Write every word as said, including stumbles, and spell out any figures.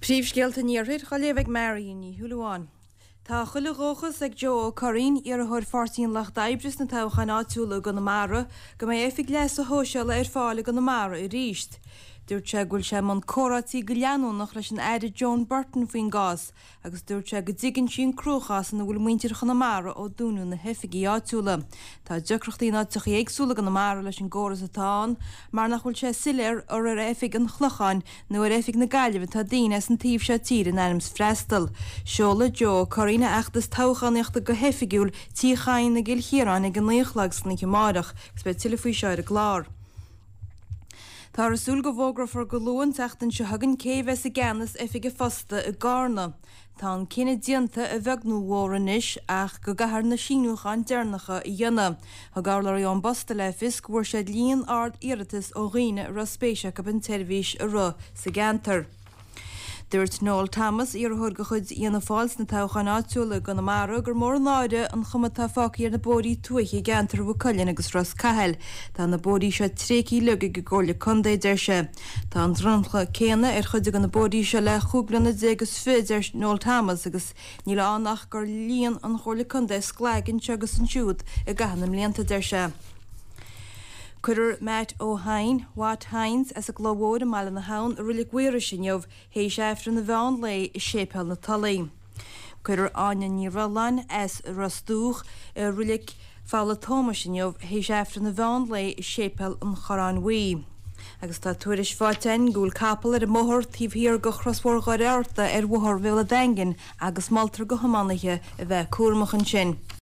Príomhscéalta níorid go léomh Mary ní thuúlaháin. Tá chuile róchas ag Jo Corín ar a thuir fartíín lech daibris na tochan áitiúla go na mara go mé éfik leis a hóseile ar fála go na mara i ríist. Dúirt se gúil se man choratí go leanú nach leis an éidir John Burton faoin gás, agus dúirt se go ddigann sin cruúchas na bhfuil muintir chu na mara ó dúnú na hefiigi áitiúla. Tá deocrochtaí náteach éagsúla go na mara leis an ggóras atáin, mar nach bhfuil se silir ar ar éfig an chlucháin nó ar éfig na gaiileh tá daine an tíomh se tír in aims freistal. Seola Jo Corína achtas tochaníochta go hefigiúil tíchain na gil chiarán ag an líochlagus na chimáireach, gus be tuile faoi seir a glár. Tá rasúl go bhógra for go luúin teachtain se hagann céhheits a gceannas ifige fosta i gárna. Tá an cinenne dianta a bheagnú hóranis ach go gahar na síúchan dearnacha i dhéana. Tá gálar an bosta le fisc bhuair sé líon ard iiritas ó riine ra spéise go an tervís a ru sa gantar. Dúirt Noel Thomas ar thuir go chud íana fáils na tochan áitiúla go na mara gur mór náide an chumatá fáí ar na bóí tuaiche gantar bh coilinn agus ras caheil. Tá na bóí se tréí luga go ggóla chundé deir se. Tá an drancha céine ar chuide go na bóí se le chúblanna dégus féidir Noel Thomas agus ní le annach gur líon an chola chundé sclaiginn tegus an siúd i gahanam léanta deir se. Cuidir Matt O'Hain, Watt Hines as a glóhód a mal na haun a rilig cuire sinneomh hééis séfran na bheán lei i sépel na talaí. Cuidir Anya ní Rolan as Rastúch a rilig fála Thomas sinneomh hééis séfran na bheán lei i sépel an chorán hui. Agus tá tuairis fátein gúil capal ar a móthir tíbhíar go chrosmór gáirta ar bhthir bhéla dangin agus maltar go hamanaiche a bheith cuairmach an sin.